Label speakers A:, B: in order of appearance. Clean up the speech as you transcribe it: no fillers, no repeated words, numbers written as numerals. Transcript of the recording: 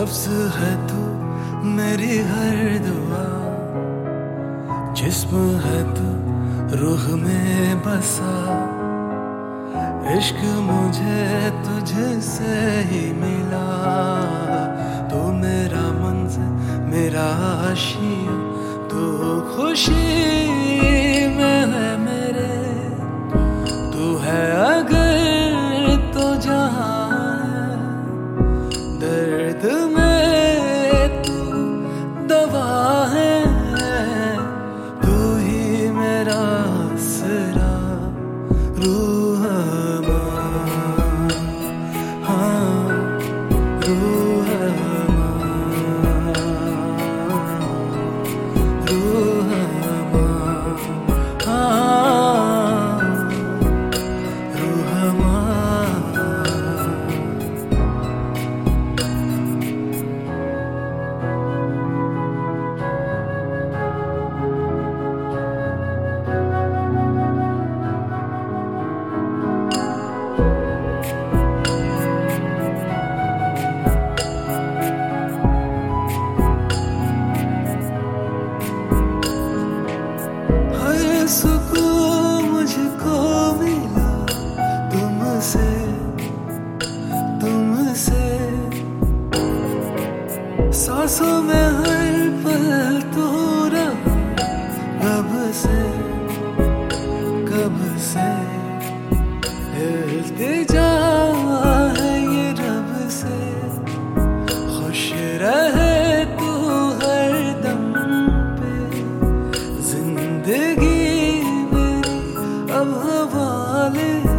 A: लफ्ज है तू मेरी हर दुआ, जिस्म है तू रूह में बसा। इश्क मुझे तुझसे ही मिला, तू मेरा मंज़िल मेरा आशिया, तू खुशी में है मेरे। तू है अगर तो जहाँ है, दर्द में तू दवा है। तू ही मेरा आसरा, रूह अमान, हाँ रूह अमान, रूह अमान, हाँ रूह अमान। सुकून मुझको मिला तुमसे, तुमसे। सांसों में हर पल तो रहा, कब से, कब से। इल्तिजा है ये रब से, खुश रहे तू हर दम पे। जिंदगी अब हवाले